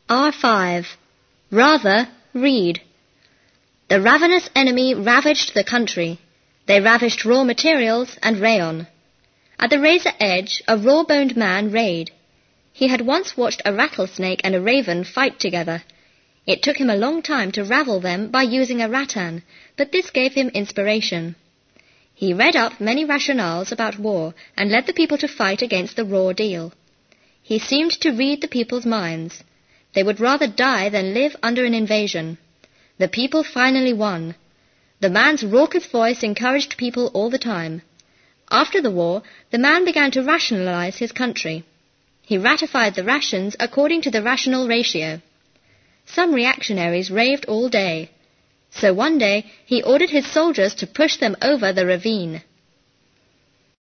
R5. Rather, read. The ravenous enemy ravaged the country. They ravished raw materials and rayon. At the razor edge, a raw-boned man rayed. He had once watched a rattlesnake and a raven fight together. It took him a long time to ravel them by using a rattan, but this gave him inspiration. He read up many rationales about war and led the people to fight against the raw deal. He seemed to read the people's minds. They would rather die than live under an invasion. The people finally won. The man's raucous voice encouraged people all the time. After the war, the man began to rationalize his country. He ratified the rations according to the rational ratio. Some reactionaries raved all day. So one day he ordered his soldiers to push them over the ravine.